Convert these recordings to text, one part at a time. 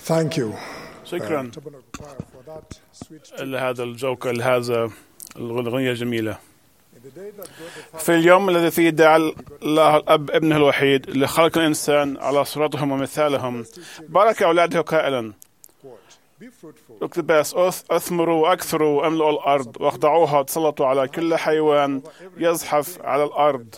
Thank you. شكرا لهذا الجوكر، لهذا الأغنية الجميلة. في اليوم الذي فيه دعا الله الأب ابنه الوحيد لخلق الإنسان على صورتهم ومثالهم، بارك أولاده قائلا: اقتباس: أثمروا وأكثروا وأملؤوا الأرض واخضعوها وتسلطوا على كل حيوان يزحف على الأرض.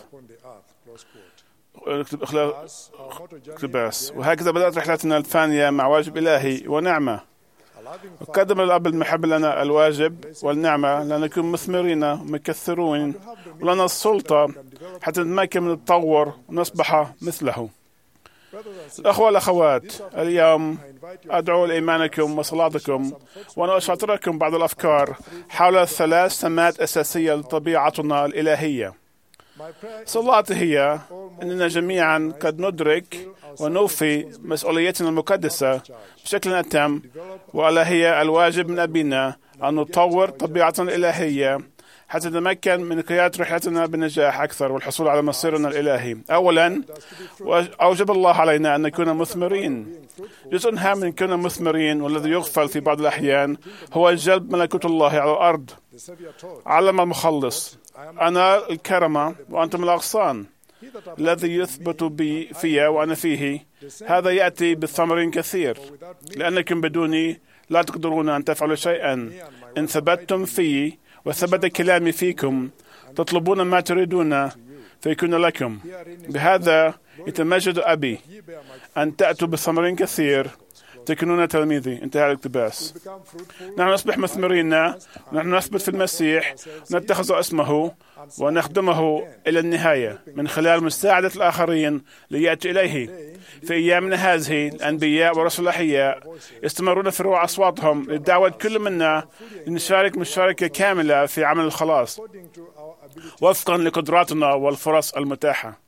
اقتباس. وهكذا بدأت رحلتنا الفانية مع واجب إلهي ونعمة. قدم الأب المحب لنا الواجب والنعمة لنكون مثمرين ومكثرون، ولنا السلطة حتى نتمكن من التطور ونصبح مثله. الأخوة والأخوات، اليوم أدعو لإيمانكم وصلاتكم، وأنا أشاطركم بعض الأفكار حول 3 سمات أساسية لطبيعتنا الإلهية. صلاتي هي أننا جميعا قد ندرك ونوفي مسؤوليتنا المقدسة بشكل أتم، وألا هي الواجب من أبينا أن نطور طبيعتنا الإلهية حتى نتمكن من قيادة رحلتنا بنجاح أكثر والحصول على مصيرنا الإلهي. أولا، أوجب الله علينا أن نكون مثمرين. جزء هام من كون مثمرين والذي يغفل في بعض الأحيان هو جلب ملكوت الله على الأرض. علم المخلص: أنا الكرمة وأنتم الأغصان. الذي يثبت بي في وأنا فيه، هذا يأتي بثمر كثير، لأنكم بدوني لا تقدرون أن تفعلوا شيئا. إن ثبتتم في وثبت كلامي فيكم، تطلبون ما تريدون فيكون لكم. بهذا يتمجد أبي، أن تأتوا بثمر كثير تكونون تلميذي. انتهى الاقتباس. نحن نصبح مثمرين، نحن نثبت في المسيح، نتخذ اسمه ونخدمه إلى النهاية من خلال مساعدة الآخرين ليأتوا إليه. في أيامنا هذه الأنبياء ورسل الأحياء يستمرون في رفع أصواتهم لدعوة كل منا لنشارك مشاركة كاملة في عمل الخلاص وفقا لقدراتنا والفرص المتاحة.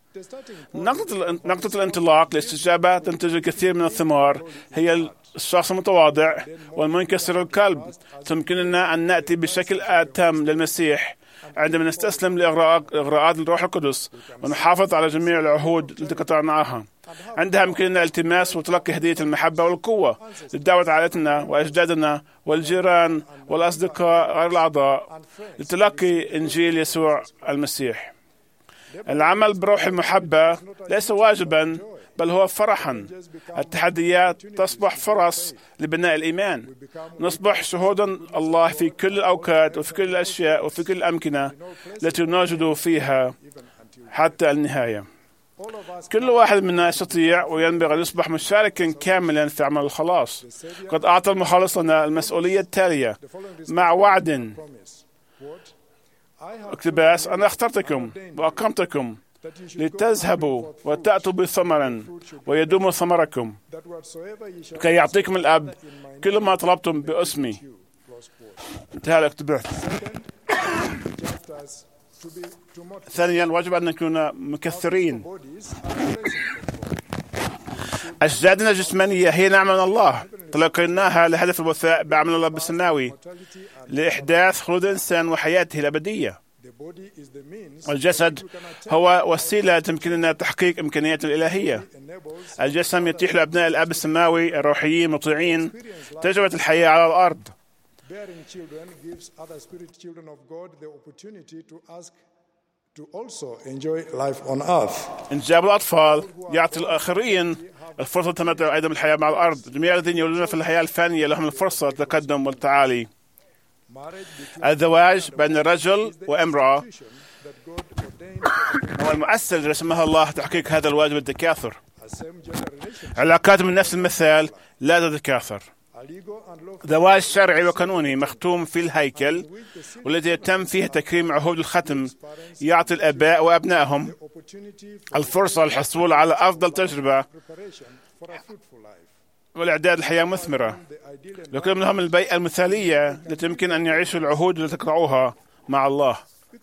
نقطة الانطلاق لاستجابة تنتج الكثير من الثمار هي الشخص المتواضع والمنكسر القلب. تمكننا أن نأتي بشكل آتم للمسيح عندما نستسلم لإغراءات الروح القدس ونحافظ على جميع العهود التي قطعناها. عندها يمكننا التماس وتلقي هدية المحبة والقوة لدعوة عائلتنا وأجدادنا والجيران والأصدقاء غير الأعضاء لتلقي إنجيل يسوع المسيح. العمل بروح المحبة ليس واجبا، بل هو فرحا. التحديات تصبح فرص لبناء الإيمان. نصبح شهودا الله في كل الأوقات وفي كل الأشياء وفي كل الأمكنة التي نجد فيها حتى النهاية. كل واحد منا يستطيع وينبغي أن يصبح مشاركا كاملا في عمل الخلاص. قد أعطى المخلص لنا المسؤولية التالية مع وعد: اقتباس: أنا اخترتكم وأقمتكم لتذهبوا وتأتوا بثمرا ويدوم ثمركم، كي يعطيكم الأب كل ما طلبتم باسمي. انتهى الاقتباس. ثانيا، واجب أن نكون مكثرين. أجسادنا الجسمانية هي نعمة من الله تلقيناها لهدف الوفاء بعمل الله السماوي لإحداث خلود الإنسان وحياته الأبدية. الجسد هو وسيلة تمكننا تحقيق إمكانيات الإلهية. الجسم يتيح لأبناء الأب السماوي الروحيين المطيعين تجربة الحياة على الأرض. إنجاب الأطفال يعطي الآخرين الفرصة للتمتع أيضا بالحياة مع الأرض. جميع الذين يولدون في الحياة الفانية لهم الفرصة للتقدم والتعالي. الزواج بين الرجل وامرأة هو المؤسسة التي رسمها الله تحقيق هذا الواجب التكاثر. علاقات من نفس المثال لا تتكاثر. زواج شرعي وقانوني مختوم في الهيكل والذي يتم فيه تكريم عهود الختم يعطي الآباء وأبنائهم الفرصة للحصول على أفضل تجربة والإعداد لحياة مثمرة. لكل منهم البيئة المثالية التي يمكن أن يعيشوا العهود التي تقطعوها مع الله.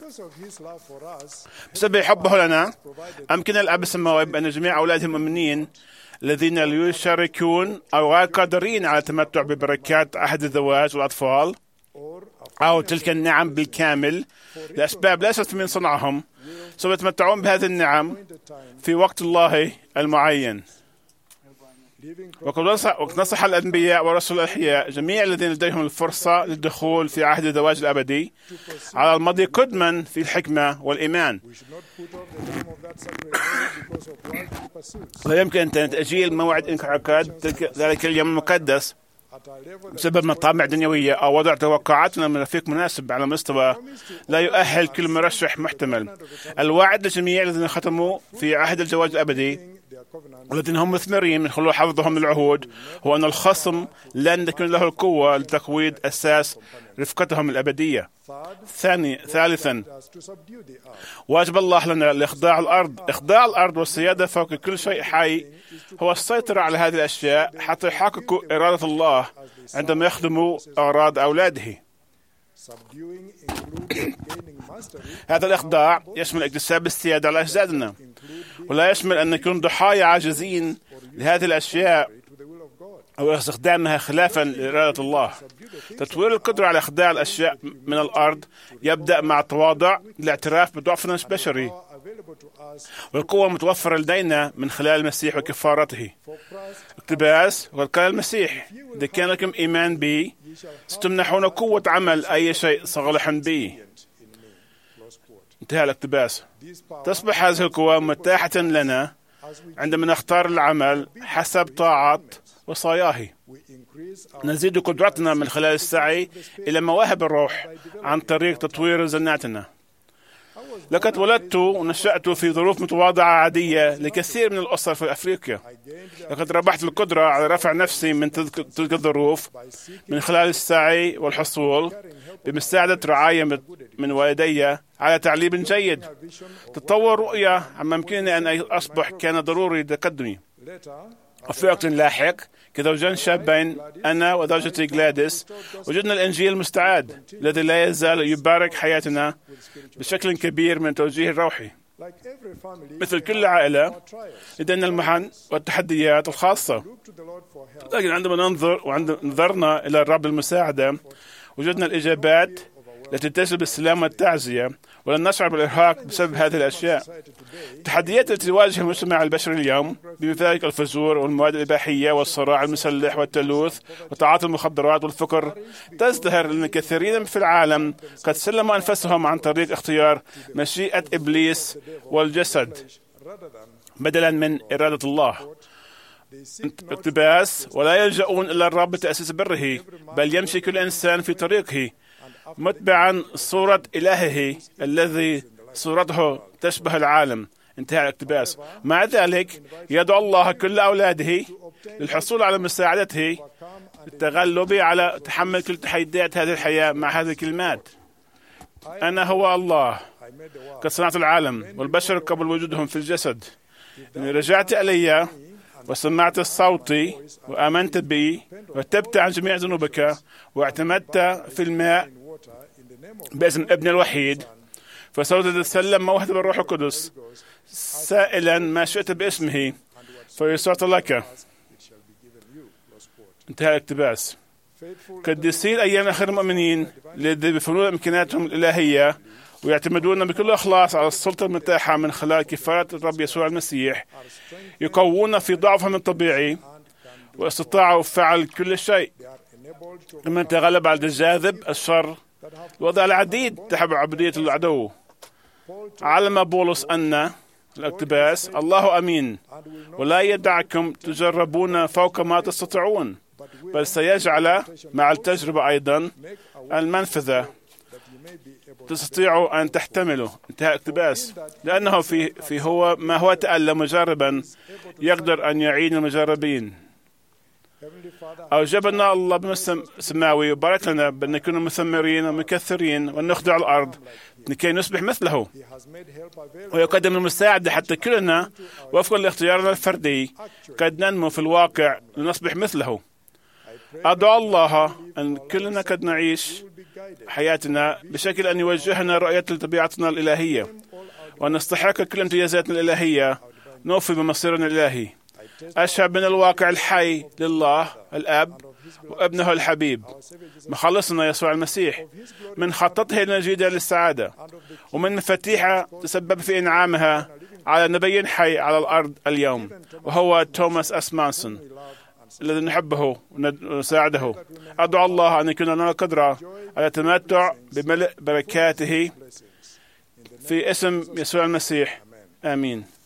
بسبب حبه لنا أمكن الأب السماوي بأن جميع أولاده المؤمنين الذين يشاركون أو غير قادرين على التمتع ببركات عهد الزواج والأطفال أو تلك النعم بالكامل لأسباب ليست من صنعهم، سوف يتمتعون بهذه النعم في وقت الله المعين. وقد نصح الأنبياء ورسل الأحياء جميع الذين لديهم الفرصة للدخول في عهد الزواج الأبدي على المضي قدما في الحكمة والإيمان. لا يمكن أن تأجيل موعد انعقاد ذلك اليوم المقدس بسبب مطامع دنيوية أو وضع توقعاتنا من رفيق مناسب على مستوى لا يؤهل كل مرشح محتمل. الوعد لجميع الذين ختموا في عهد الزواج الأبدي والذين هم مثمرين من خلال حفظهم للعهود هو أن الخصم لن تكون له القوة لتقويض أساس رفقتهم الأبدية. ثالثا، واجب الله لنا لإخضاع الأرض. إخضاع الأرض والسيادة فوق كل شيء حي هو السيطرة على هذه الأشياء حتى يحققوا إرادة الله عندما يخدموا أغراض أولاده. هذا الإخضاع يشمل اكتساب السيادة على أجسادنا، ولا يشمل أن نكون ضحايا عاجزين لهذه الأشياء أو استخدامها خلافا لإرادة الله. تطوير القدرة على إخضاع الأشياء من الأرض يبدأ مع التواضع للاعتراف بضعفنا البشري، والقوة متوفرة لدينا من خلال المسيح وكفارته. اقتباس: وقد قال المسيح: إذا كان لكم إيمان بي ستمنحون قوة عمل أي شيء صالح بي. انتهى الاقتباس. تصبح هذه القوة متاحة لنا عندما نختار العمل حسب طاعة وصاياه. نزيد قدرتنا من خلال السعي إلى مواهب الروح عن طريق تطوير زناتنا. لقد ولدت ونشأت في ظروف متواضعة عادية لكثير من الأسر في أفريقيا. لقد ربحت القدرة على رفع نفسي من تلك الظروف من خلال السعي والحصول بمساعدة رعاية من والدي على تعليم جيد. تطور رؤية عما يمكنني أن أصبح كان ضروري لتقدمي. وفي وقت لاحق كزوجين شابين أنا وزوجتي غلاديس وجدنا الإنجيل المستعد الذي لا يزال يبارك حياتنا بشكل كبير من التوجيه الروحي. مثل كل عائلة لدينا المحن والتحديات الخاصة، لكن عندما نظرنا إلى الرب المساعدة وجدنا الإجابات التي تجلب السلام والتعزية، ولن نشعر بالإرهاق بسبب هذه الأشياء. التحديات التي تواجه المجتمع البشري اليوم بما في ذلك الفجور والمواد الإباحية والصراع المسلح والتلوث وتعاطي المخدرات والفقر تزدهر لأن كثيرين في العالم قد سلموا أنفسهم عن طريق اختيار مشيئة إبليس والجسد بدلا من إرادة الله. اقتباس: ولا يلجؤون إلى الرب بتأسيس بره، بل يمشي كل إنسان في طريقه متبعا صورة إلهه الذي صورته تشبه العالم. انتهى الاقتباس. مع ذلك يدعو الله كل أولاده للحصول على مساعدته للتغلب على تحمل كل تحديات هذه الحياة مع هذه الكلمات: أنا هو الله قد صنعت العالم والبشر قبل وجودهم في الجسد. إن رجعت إلي وسمعت صوتي وآمنت بي وتبت عن جميع ذنوبك واعتمدت في الماء باسم ابن الوحيد، فسوف تتسلم موهبة الروح القدس سائلا ما شئت باسمه فيسعط لك. انتهى الاقتباس. قديسين أيام آخر المؤمنين الذين بفنون إمكاناتهم الإلهية ويعتمدون بكل إخلاص على السلطة المتاحة من خلال كفارة الرب يسوع المسيح يقوون في ضعفهم الطبيعي واستطاعوا فعل كل شيء، من تغلب على الجاذب الشر وضع العديد تحت عبودية العدو. علم بولس أن الاقتباس: الله أمين ولا يدعكم تجربون فوق ما تستطيعون، بل سيجعل مع التجربة أيضا المنفذة تستطيعوا أن تحتملوا. انتهى الاقتباس. لأنه في هو ما هو تألم مجربا يقدر أن يعين المجربين. أوجبنا الله بمسم سماوي وبارك لنا بأن نكون مثمرين ومكثرين ونخضع الأرض لكي نصبح مثله، ويقدم المساعدة حتى كلنا وفقا لاختيارنا الفردي قد ننمو في الواقع لنصبح مثله. أدعو الله أن كلنا قد نعيش حياتنا بشكل أن يوجهنا رؤية لطبيعتنا الإلهية وأن نستحق كل امتيازاتنا الإلهية، نوفي بمصيرنا الإلهي. أشهد من الواقع الحي لله الأب وابنه الحبيب مخلصنا يسوع المسيح من خطته المجيدة للسعادة ومن مفاتيحها تسبب في إنعامها على نبي حي على الأرض اليوم، وهو توماس أسمانسون الذي نحبه ونساعده. أدعو الله أن يكون لنا القدرة على التمتع بملء بركاته في اسم يسوع المسيح. آمين.